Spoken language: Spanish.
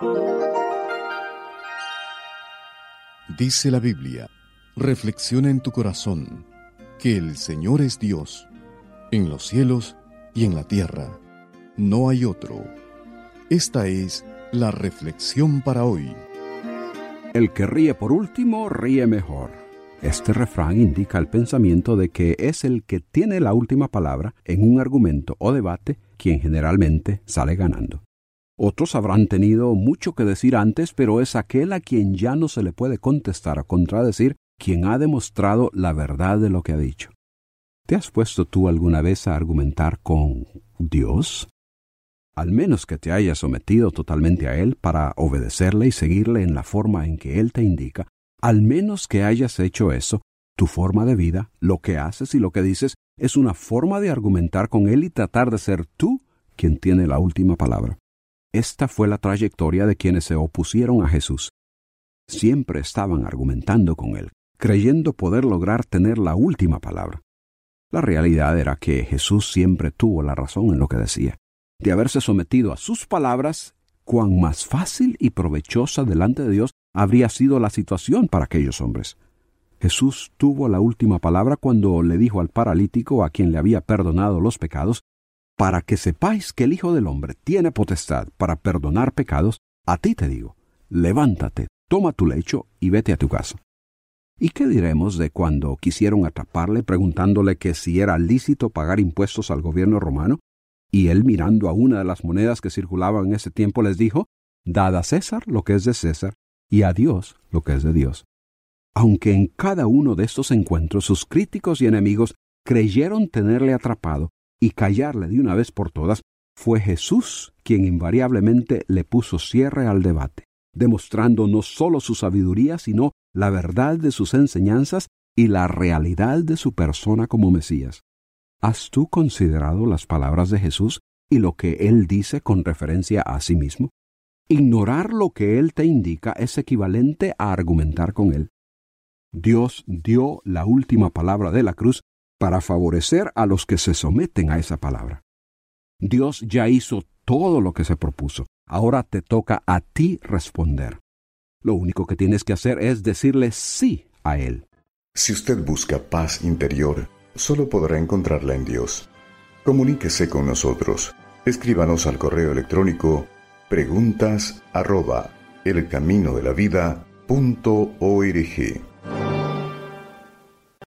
Dice la Biblia: reflexiona en tu corazón que el Señor es Dios, en los cielos y en la tierra. No hay otro. Esta es la reflexión para hoy. El que ríe por último, ríe mejor. Este refrán indica el pensamiento de que es el que tiene la última palabra en un argumento o debate quien generalmente sale ganando. Otros habrán tenido mucho que decir antes, pero es aquel a quien ya no se le puede contestar o contradecir quien ha demostrado la verdad de lo que ha dicho. ¿Te has puesto tú alguna vez a argumentar con Dios? Al menos que te hayas sometido totalmente a Él para obedecerle y seguirle en la forma en que Él te indica, al menos que hayas hecho eso, tu forma de vida, lo que haces y lo que dices, es una forma de argumentar con Él y tratar de ser tú quien tiene la última palabra. Esta fue la trayectoria de quienes se opusieron a Jesús. Siempre estaban argumentando con Él, creyendo poder lograr tener la última palabra. La realidad era que Jesús siempre tuvo la razón en lo que decía. De haberse sometido a sus palabras, cuán más fácil y provechosa delante de Dios habría sido la situación para aquellos hombres. Jesús tuvo la última palabra cuando le dijo al paralítico a quien le había perdonado los pecados: para que sepáis que el Hijo del Hombre tiene potestad para perdonar pecados, a ti te digo, levántate, toma tu lecho y vete a tu casa. ¿Y qué diremos de cuando quisieron atraparle preguntándole que si era lícito pagar impuestos al gobierno romano? Y él, mirando a una de las monedas que circulaban en ese tiempo, les dijo: dad a César lo que es de César y a Dios lo que es de Dios. Aunque en cada uno de estos encuentros sus críticos y enemigos creyeron tenerle atrapado y callarle de una vez por todas, fue Jesús quien invariablemente le puso cierre al debate, demostrando no solo su sabiduría, sino la verdad de sus enseñanzas y la realidad de su persona como Mesías. ¿Has tú considerado las palabras de Jesús y lo que Él dice con referencia a sí mismo? Ignorar lo que Él te indica es equivalente a argumentar con Él. Dios dio la última palabra de la cruz para favorecer a los que se someten a esa palabra. Dios ya hizo todo lo que se propuso. Ahora te toca a ti responder. Lo único que tienes que hacer es decirle sí a Él. Si usted busca paz interior, solo podrá encontrarla en Dios. Comuníquese con nosotros. Escríbanos al correo electrónico preguntas@elcaminodelavida.org.